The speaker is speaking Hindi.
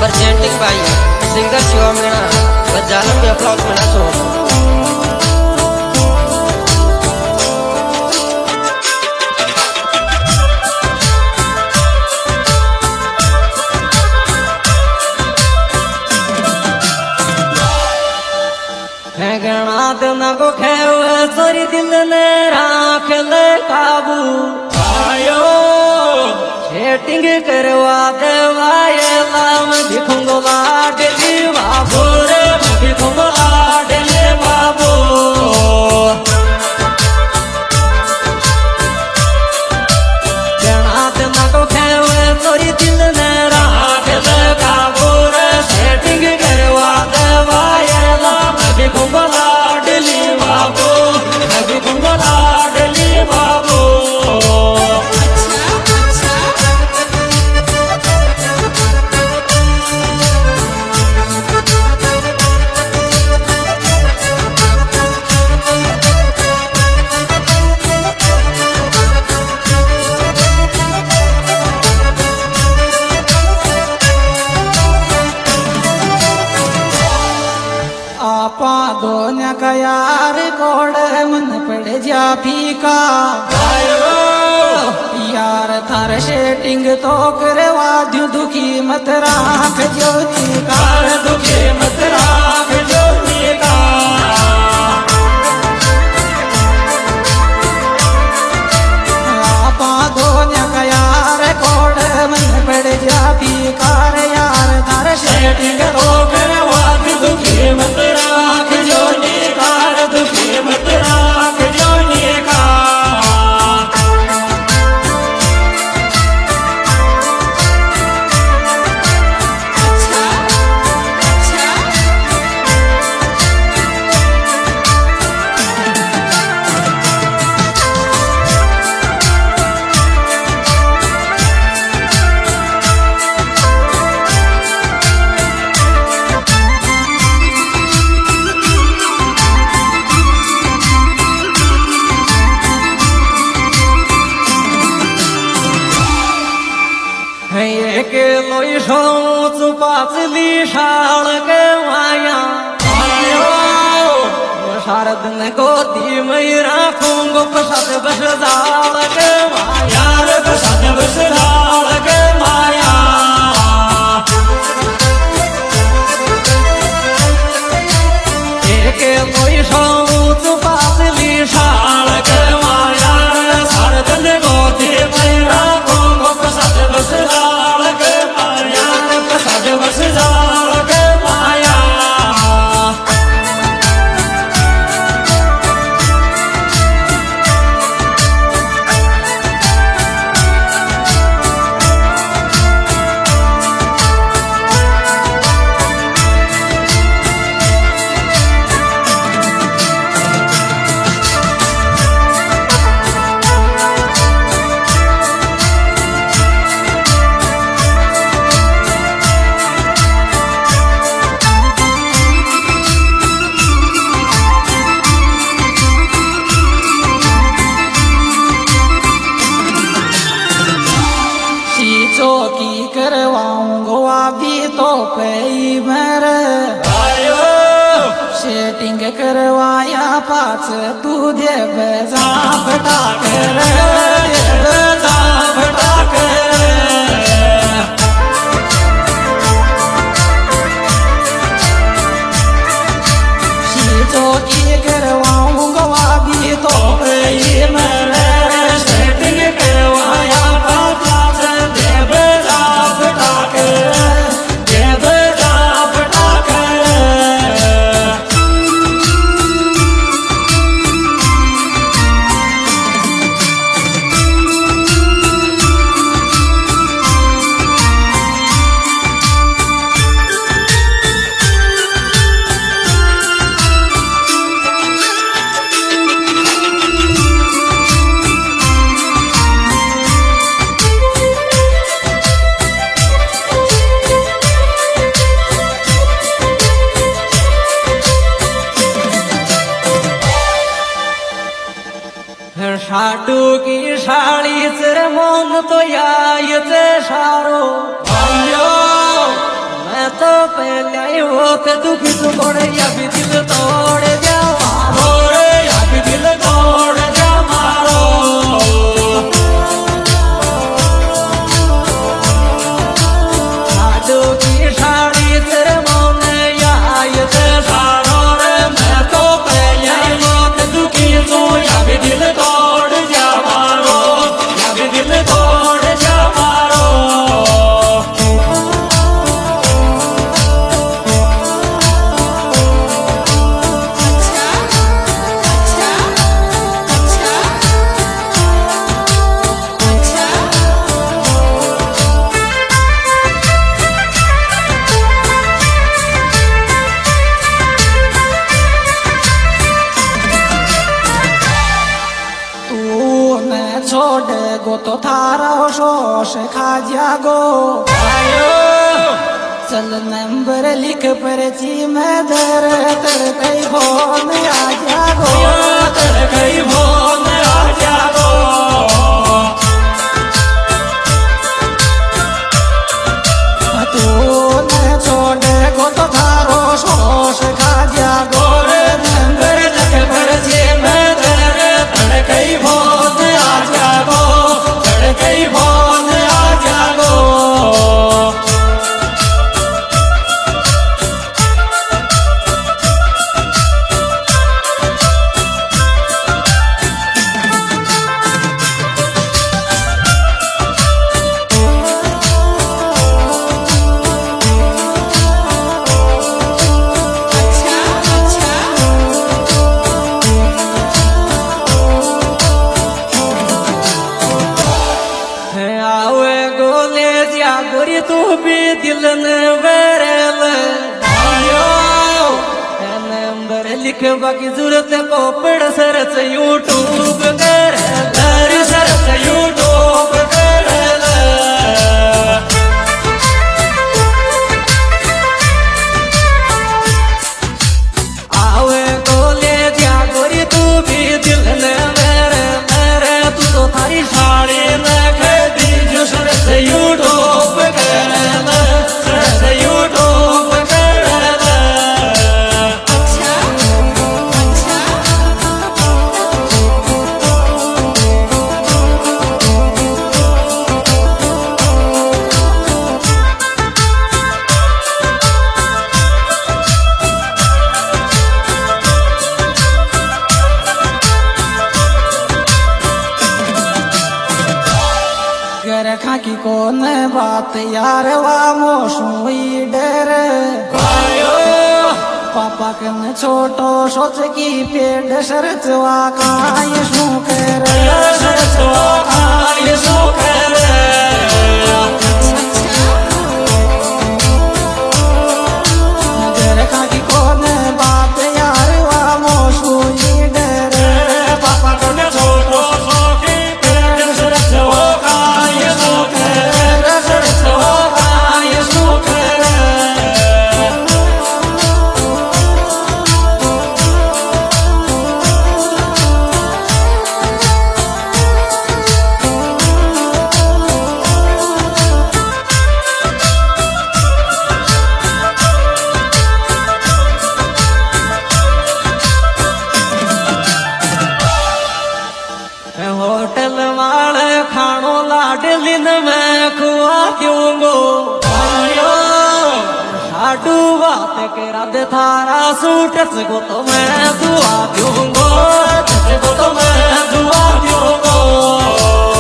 presenting by singer Shiva Meena बजालन में अप्लॉज मिला सो गणा दिन को खेव सोरी दिल ने राख ले काबू आयो सेटिंग करवा देवाए लाम दिखूंगो लाडली बाबू रे दिखूंगो लाडली बाबू गणा दिन को खेव सोरी दिल ने राख ले काबू रे सेटिंग करवा देवाए लाम दिखूंगो लाडली बाबू दिखूंगो लाडली बाबू आपा दोन्या का यार कोड मन पड़ जा फीका यार थार सेटिंग तो करवा दू दुखी मत राख ज्योति कार दुखी मत राख ज्योति का आपा दोन्या का यार कोड मन पड़ जा फीका यार थार सेटिंग तो करवा दू दुखी मत राख ज्योति कार दुखी मत राख ज्योति का के लोई सोच पाचली शाल के माया शारद ने गोदी में राखूंगो प्रसाद बस दाल के माया प्रसाद बस दाल के माया के लोई सोच पाचली शाल के माया शारद ने गोदी में राखूंगो प्रसाद बस दाल बस जाल के माया चौकी करवाऊंगो अभी तो पई मर सेटिंग करवाया पाच तू दे बजा फटा कर बजा फटा कर चौकी करवाऊंगो अभी तो पई मर सेटिंग करवाया पाच साडू की साड़ी से मन तो यायते सारो मैं पहले वो ते दुखी तू कोड़े या भी दिल तोड़ जा मारो रे या भी दिल तोड़ जा मारो साधु की साड़ी तेरे मोने या ये ते सारो रे मैं तो पहले वो ते दुखी तू या भी दिल तोड़ जा मारो या भी दिल तोड़ जा मारो छोड़ेगो तो थारा शोष खा जागो चल नंबर लिख पर्ची में दर तर कई फोन आ जागो तर कई फोन आ जागो तू न छोड़ेगो तो थारो शोष खा जागो नंबर लिख पर्ची में दर तर कई फोन आ जागो तर कई फोन आ जागो गोरी तू भी दिल ने वेरल नंबर लिखवा की जरूरत को पड़ सरच यूट्यूब कर सरच यूट्यूब कर आवे गोले जा गोरी तू भी दिल ने मेरे तू तो थारी साड़ी न खदी जो सरच यूट्यूब रखा की कौन बात यार वा मोशुई डर पापा कन छोटो सोच की पेड़ शरत वा काय शू कर शरत वा काय शू कर रखा की कौन बात यार वा मोशुई डर पापा कन छोटो सोच की पेड़ शरत वा होटल वाले खानो लाडलिन में खुआ दूंगो साडू बात करा दे थारा सूट को तो मैं दुआ दूंगो तो मैं दुआ दूंगो